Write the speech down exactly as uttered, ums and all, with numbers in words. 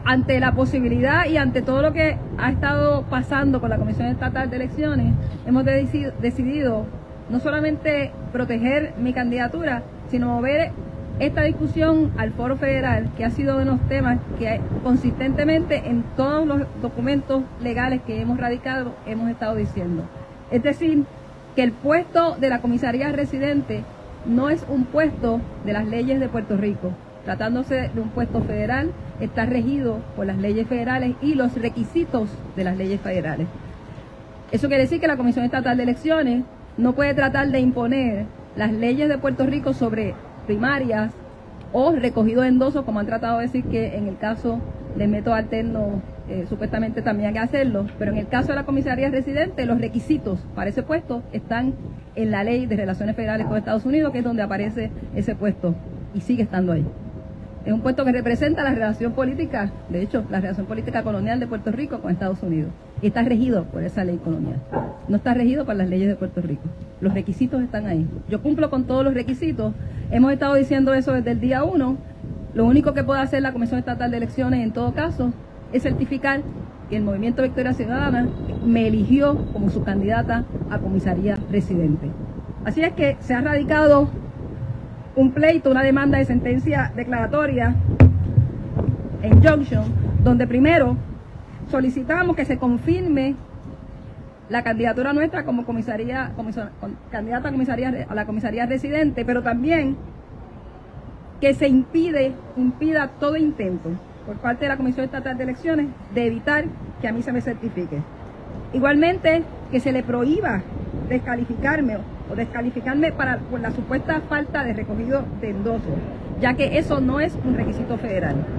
ante la posibilidad y ante todo lo que ha estado pasando con la Comisión Estatal de Elecciones, hemos decidido, decidido no solamente proteger mi candidatura, sino mover esta discusión al foro federal, que ha sido uno de los temas que consistentemente en todos los documentos legales que hemos radicado hemos estado diciendo. Es decir, que el puesto de la comisaría residente no es un puesto de las leyes de Puerto Rico. Tratándose de un puesto federal, está regido por las leyes federales y los requisitos de las leyes federales. Eso quiere decir que la Comisión Estatal de Elecciones no puede tratar de imponer las leyes de Puerto Rico sobre primarias o recogido de endosos, como han tratado de decir que en el caso del método alterno eh, supuestamente también hay que hacerlo, pero en el caso de la comisaría residente, los requisitos para ese puesto están en la Ley de Relaciones Federales con Estados Unidos, que es donde aparece ese puesto y sigue estando ahí. Es un puesto que representa la relación política, de hecho, la relación política colonial de Puerto Rico con Estados Unidos. Y está regido por esa ley colonial. No está regido por las leyes de Puerto Rico. Los requisitos están ahí. Yo cumplo con todos los requisitos. Hemos estado diciendo eso desde el día uno. Lo único que puede hacer la Comisión Estatal de Elecciones, en todo caso, es certificar que el Movimiento Victoria Ciudadana me eligió como su candidata a comisaría residente. Así es que se ha radicado un pleito, una demanda de sentencia declaratoria en Junction, donde primero solicitamos que se confirme la candidatura nuestra como comisaría, comisar, candidata a, comisaría, a la comisaría residente, pero también que se impide, impida todo intento por parte de la Comisión Estatal de Elecciones de evitar que a mí se me certifique. Igualmente, que se le prohíba descalificarme o descalificarme para, por la supuesta falta de recogido de endosos, ya que eso no es un requisito federal.